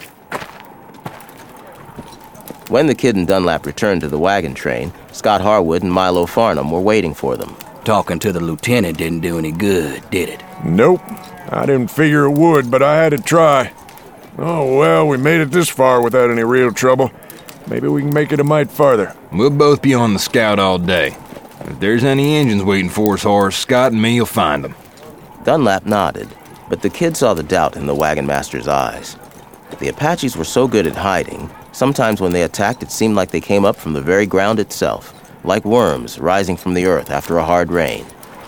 When the kid and Dunlap returned to the wagon train, Scott Harwood and Milo Farnham were waiting for them. Talking to the lieutenant didn't do any good, did it? Nope. I didn't figure it would, but I had to try. Oh, well, we made it this far without any real trouble. Maybe we can make it a mite farther. We'll both be on the scout all day. If there's any engines waiting for us, Horace, Scott and me will find them. Dunlap nodded, but the kid saw the doubt in the wagon master's eyes. The Apaches were so good at hiding, sometimes when they attacked it seemed like they came up from the very ground itself, like worms rising from the earth after a hard rain.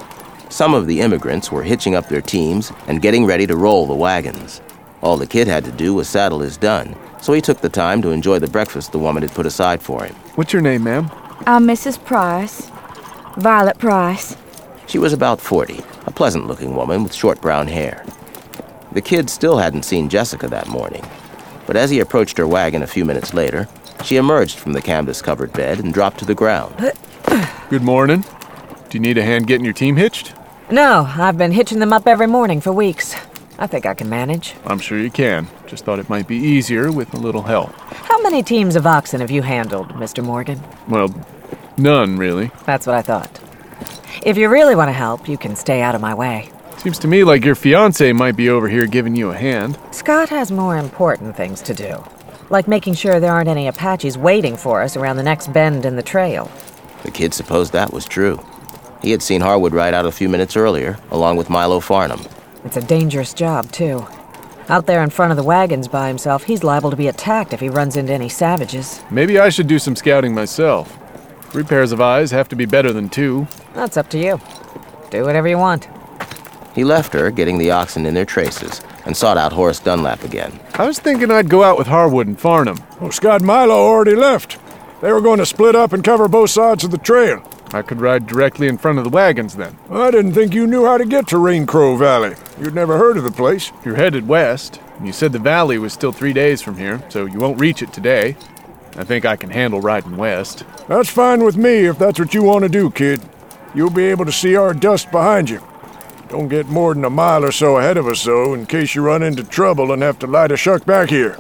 Some of the immigrants were hitching up their teams and getting ready to roll the wagons. All the kid had to do was saddle his dun, so he took the time to enjoy the breakfast the woman had put aside for him. What's your name, ma'am? I'm Mrs. Price. Violet Price. She was about 40, a pleasant-looking woman with short brown hair. The kid still hadn't seen Jessica that morning, but as he approached her wagon a few minutes later, she emerged from the canvas-covered bed and dropped to the ground. Good morning. Do you need a hand getting your team hitched? No, I've been hitching them up every morning for weeks. I think I can manage. I'm sure you can. Just thought it might be easier with a little help. How many teams of oxen have you handled, Mr. Morgan? Well, none, really. That's what I thought. If you really want to help, you can stay out of my way. Seems to me like your fiancé might be over here giving you a hand. Scott has more important things to do, like making sure there aren't any Apaches waiting for us around the next bend in the trail. The kid supposed that was true. He had seen Harwood ride out a few minutes earlier, along with Milo Farnham. It's a dangerous job, too. Out there in front of the wagons by himself, he's liable to be attacked if he runs into any savages. Maybe I should do some scouting myself. 3 pairs of eyes have to be better than 2. That's up to you. Do whatever you want. He left her, getting the oxen in their traces, and sought out Horace Dunlap again. I was thinking I'd go out with Harwood and Farnham. Oh, Scott and Milo already left. They were going to split up and cover both sides of the trail. I could ride directly in front of the wagons then. I didn't think you knew how to get to Rain Crow Valley. You'd never heard of the place. You're headed west, and you said the valley was still 3 days from here, so you won't reach it today. I think I can handle riding west. That's fine with me if that's what you want to do, kid. You'll be able to see our dust behind you. Don't get more than a mile or so ahead of us, though, in case you run into trouble and have to light a shuck back here.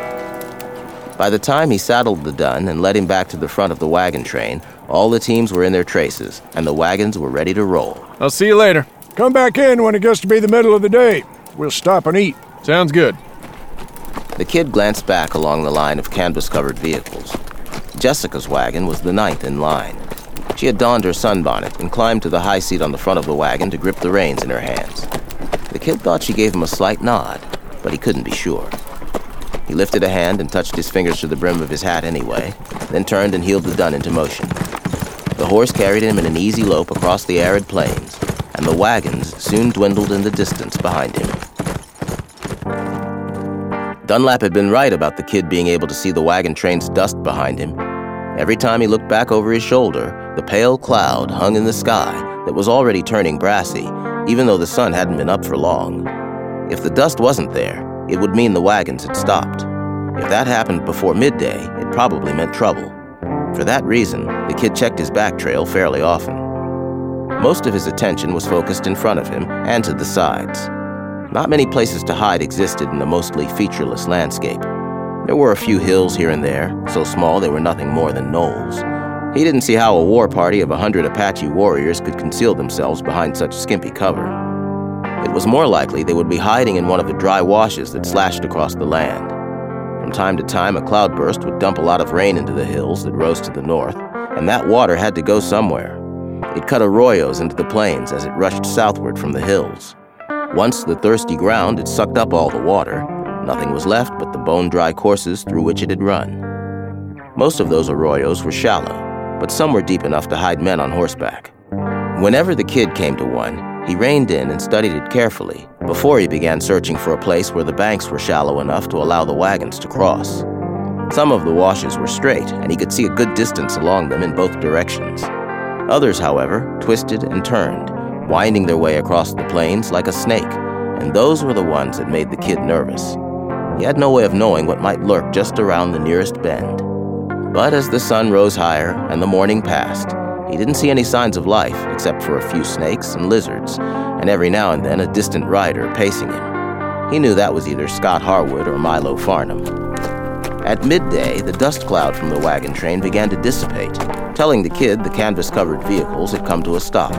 By the time he saddled the dun and led him back to the front of the wagon train, all the teams were in their traces, and the wagons were ready to roll. I'll see you later. Come back in when it gets to be the middle of the day. We'll stop and eat. Sounds good. The kid glanced back along the line of canvas-covered vehicles. Jessica's wagon was the 9th in line. She had donned her sunbonnet and climbed to the high seat on the front of the wagon to grip the reins in her hands. The kid thought she gave him a slight nod, but he couldn't be sure. He lifted a hand and touched his fingers to the brim of his hat anyway, then turned and heeled the dun into motion. The horse carried him in an easy lope across the arid plains, and the wagons soon dwindled in the distance behind him. Dunlap had been right about the kid being able to see the wagon train's dust behind him. Every time he looked back over his shoulder, the pale cloud hung in the sky that was already turning brassy, even though the sun hadn't been up for long. If the dust wasn't there, it would mean the wagons had stopped. If that happened before midday, it probably meant trouble. For that reason, the kid checked his back trail fairly often. Most of his attention was focused in front of him and to the sides. Not many places to hide existed in the mostly featureless landscape. There were a few hills here and there, so small they were nothing more than knolls. He didn't see how a war party of 100 Apache warriors could conceal themselves behind such skimpy cover. It was more likely they would be hiding in one of the dry washes that slashed across the land. From time to time, a cloudburst would dump a lot of rain into the hills that rose to the north, and that water had to go somewhere. It cut arroyos into the plains as it rushed southward from the hills. Once the thirsty ground had sucked up all the water, nothing was left but the bone-dry courses through which it had run. Most of those arroyos were shallow, but some were deep enough to hide men on horseback. Whenever the kid came to one, he reined in and studied it carefully before he began searching for a place where the banks were shallow enough to allow the wagons to cross. Some of the washes were straight, and he could see a good distance along them in both directions. Others, however, twisted and turned, winding their way across the plains like a snake, and those were the ones that made the kid nervous. He had no way of knowing what might lurk just around the nearest bend. But as the sun rose higher and the morning passed, he didn't see any signs of life except for a few snakes and lizards, and every now and then a distant rider pacing him. He knew that was either Scott Harwood or Milo Farnham. At midday, the dust cloud from the wagon train began to dissipate, telling the kid the canvas-covered vehicles had come to a stop.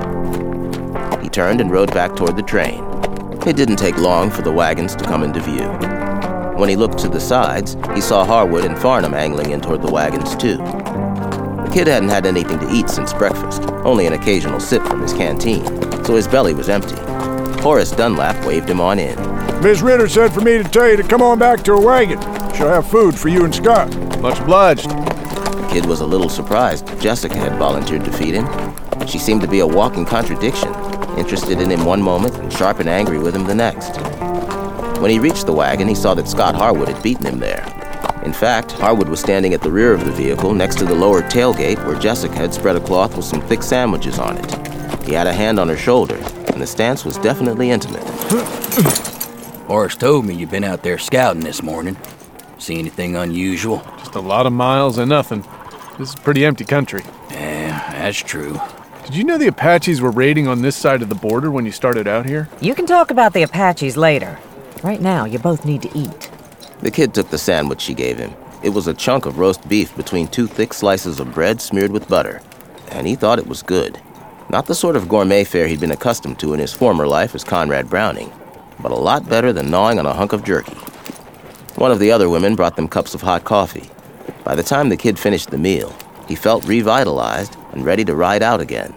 He turned and rode back toward the train. It didn't take long for the wagons to come into view. When he looked to the sides, he saw Harwood and Farnham angling in toward the wagons, too. The kid hadn't had anything to eat since breakfast, only an occasional sip from his canteen, so his belly was empty. Horace Dunlap waved him on in. Miss Ritter said for me to tell you to come on back to her wagon. She'll have food for you and Scott. Much obliged. The kid was a little surprised Jessica had volunteered to feed him. She seemed to be a walking contradiction, interested in him one moment and sharp and angry with him the next. When he reached the wagon, he saw that Scott Harwood had beaten him there. In fact, Harwood was standing at the rear of the vehicle next to the lower tailgate where Jessica had spread a cloth with some thick sandwiches on it. He had a hand on her shoulder, and the stance was definitely intimate. Horace told me you've been out there scouting this morning. See anything unusual? Just a lot of miles and nothing. This is pretty empty country. Yeah, that's true. Did you know the Apaches were raiding on this side of the border when you started out here? You can talk about the Apaches later. Right now, you both need to eat. The kid took the sandwich she gave him. It was a chunk of roast beef between 2 thick slices of bread smeared with butter, and he thought it was good. Not the sort of gourmet fare he'd been accustomed to in his former life as Conrad Browning, but a lot better than gnawing on a hunk of jerky. One of the other women brought them cups of hot coffee. By the time the kid finished the meal, he felt revitalized and ready to ride out again.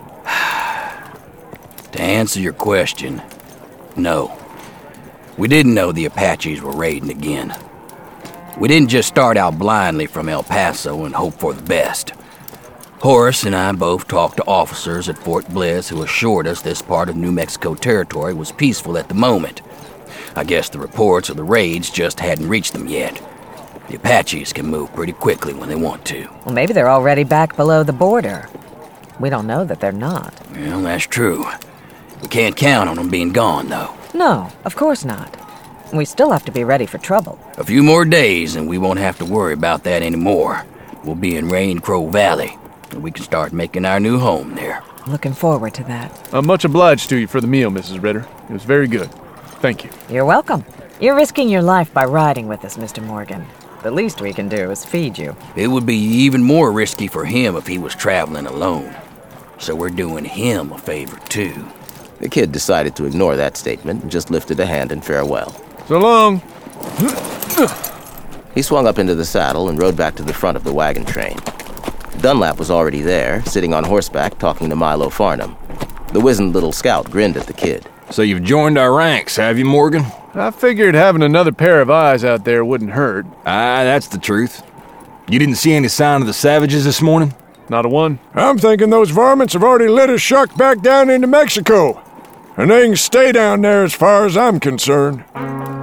To answer your question, no. We didn't know the Apaches were raiding again. We didn't just start out blindly from El Paso and hope for the best. Horace and I both talked to officers at Fort Bliss who assured us this part of New Mexico territory was peaceful at the moment. I guess the reports of the raids just hadn't reached them yet. The Apaches can move pretty quickly when they want to. Well, maybe they're already back below the border. We don't know that they're not. Well, that's true. We can't count on them being gone, though. No, of course not. We still have to be ready for trouble. A few more days and we won't have to worry about that anymore. We'll be in Rain Crow Valley, and we can start making our new home there. Looking forward to that. I'm much obliged to you for the meal, Mrs. Ritter. It was very good. Thank you. You're welcome. You're risking your life by riding with us, Mr. Morgan. The least we can do is feed you. It would be even more risky for him if he was traveling alone. So we're doing him a favor, too. The kid decided to ignore that statement and just lifted a hand in farewell. So long. He swung up into the saddle and rode back to the front of the wagon train. Dunlap was already there, sitting on horseback talking to Milo Farnham. The wizened little scout grinned at the kid. So you've joined our ranks, have you, Morgan? I figured having another pair of eyes out there wouldn't hurt. That's the truth. You didn't see any sign of the savages this morning? Not a one. I'm thinking those varmints have already led us shuck back down into Mexico. And they can stay down there as far as I'm concerned.